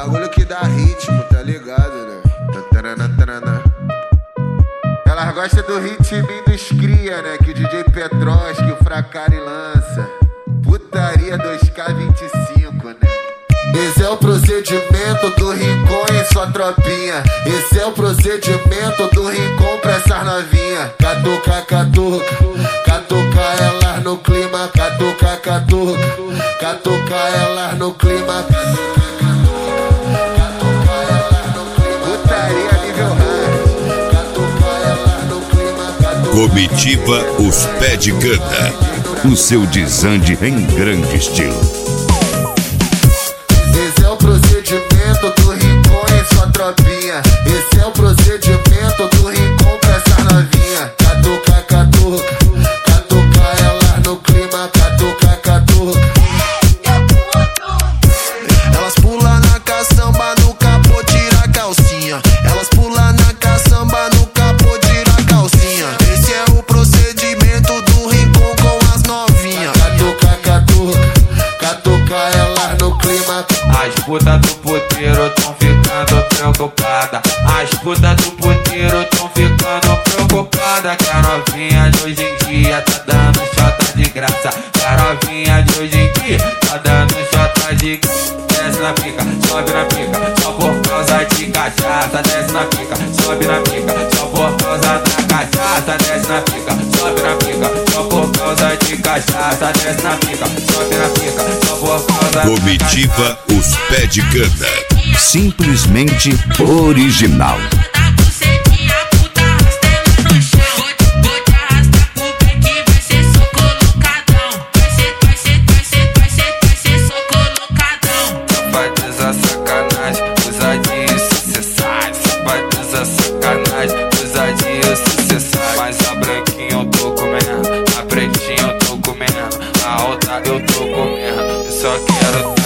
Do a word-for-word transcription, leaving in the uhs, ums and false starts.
bagulho que dá ritmo, tá ligado, né? Tatarana, tatarana. Elas gostam do ritminho dos cria, né? Que o D J Petros, que o Fracari lança. Putaria dois K vinte e cinco, né? Esse é o procedimento do Rincon e sua tropinha. Esse é o procedimento do Rincon pra essas novinha. Catuca, catuca, catuca elas no clima. Catuca, catuca, catuca elas no clima. Catuca, catuca elas no clima. Putaria nível hard. Catuca elas no clima. Comitiva Os Pé de Cana, o seu desande em grande estilo. Esse é o procedimento do Rincon e sua tropinha. Esse é o procedimento do Rincon pra essa novinha. Catuca, catuca, catuca elas no clima. Catuca, catuca. Elas pulam na caçamba, no capô, tira a calcinha. Elas pulam na caçamba, no capô, tira a calcinha. Esse é o procedimento do Rincon com as novinhas. Catuca, catuca, catuca elas no clima. As putas do puteiro tão ficando preocupada. As putas do puteiro tão ficando preocupada. Que a novinha de hoje em dia tá dando chota de graça. Que a novinha de hoje em dia tá dando chota de graça. Desce na pica, sobe na pica, só por causa de cachaça. Desce na pica, sobe na pica, só por causa da cachaça. Desce na pica, sobe na pica, só por causa de cachaça. Desce na pica, sobe na pica, só por causa da Comitiva Os Pé de Cana, simplesmente original. Sacanagem, ousadia sucessais. Safadeza, sacanagem, ousadia sucessais. Mas a branquinha eu tô comendo, a pretinha eu tô comendo, a alta eu tô comendo. Eu só quero